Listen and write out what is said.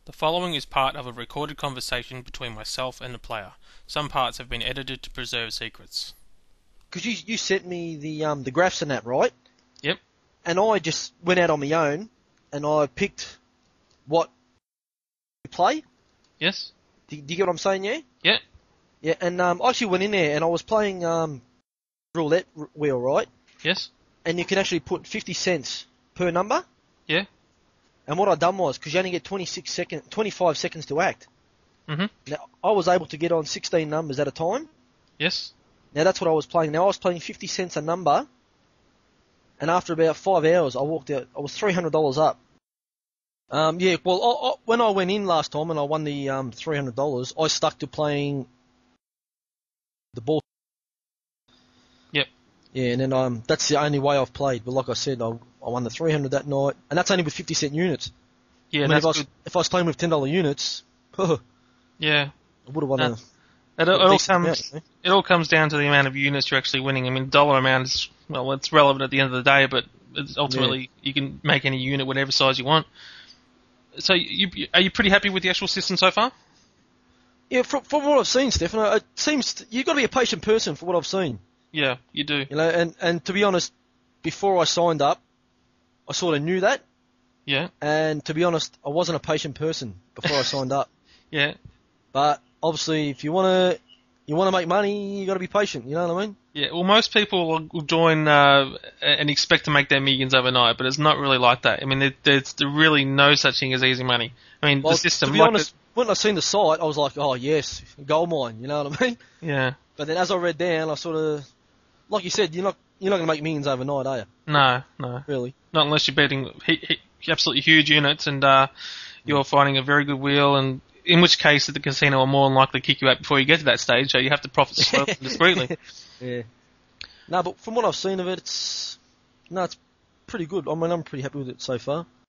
The following is part of a recorded conversation between myself and the player. Some parts have been edited to preserve secrets. Because you sent me the graphs and that, right? Yep. And I just went out on my own and I picked what to play. Yes? Do you get what I'm saying, yeah? Yeah. Yeah, and I actually went in there and I was playing roulette wheel, right? Yes? And you can actually put 50 cents per number. Yeah. And what I done was, because you only get 25 seconds to act. Mm-hmm. Now, I was able to get on 16 numbers at a time. Yes? Now, that's what I was playing. Now, I was playing 50 cents a number. And after about 5 hours, I walked out. I was $300 up. Yeah, well, when I went in last time and I won the $300, I stuck to playing the ball. Yep. Yeah, and then that's the only way I've played. But like I said, I won the 300 that night, and that's only with 50 cent units. Yeah, I mean, that's if I was playing with $10 units, I Yeah. would have won No. a It all decent comes. amount. It all comes down to the amount of units you're actually winning. I mean, dollar amount is it's relevant at the end of the day, but it's ultimately you can make any unit whatever size you want. So, are you pretty happy with the actual system so far? Yeah, from what I've seen, Stefano, it seems you've got to be a patient person for what I've seen. Yeah, you do. You know, and to be honest, before I signed up, I sort of knew that. Yeah. And to be honest, I wasn't a patient person before I signed up. Yeah. But obviously, if you want to make money, you got to be patient. You know what I mean? Yeah, well, most people will join and expect to make their millions overnight, but it's not really like that. I mean, there's really no such thing as easy money. I mean, Well, the system. to be honest, when I seen the site, I was like, oh yes, gold mine. You know what I mean? Yeah. But then as I read down, I sort of, like you said, you're not going to make millions overnight, are you? No. Really? Not unless you're betting absolutely huge units and you're finding a very good wheel, and in which case the casino are more than likely to kick you out before you get to that stage, so you have to profit slowly and discreetly. Yeah. No, but from what I've seen of it, it's pretty good. I mean, I'm pretty happy with it so far.